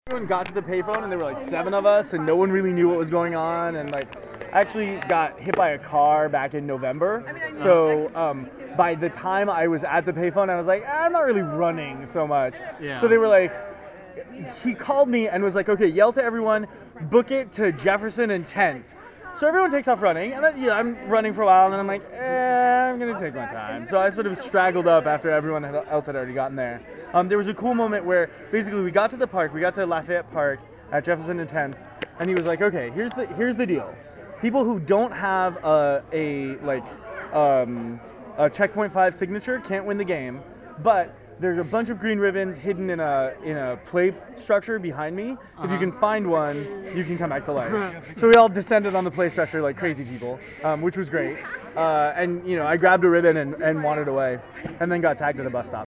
Everyone got to the payphone and there were like 7 of us and no one really knew what was going on, and like I actually got hit by a car back in November. So by the time I was at the payphone, I was like, I'm not really running so much. Yeah. So they were like, he called me and was like, okay, yell to everyone, book it to Jefferson and 10th. So everyone takes off running, and I'm running for a while, and then I'm like, I'm gonna take my time. So I sort of straggled up after everyone else had already gotten there. There was a cool moment where basically we got to the park, we got to Lafayette Park at Jefferson and 10th, and he was like, okay, here's the deal. People who don't have a checkpoint 5 signature can't win the game, but there's a bunch of green ribbons hidden in a play structure behind me. If you can find one, you can come back to life. So we all descended on the play structure like crazy people, which was great. And I grabbed a ribbon and wandered away, and then got tagged at a bus stop.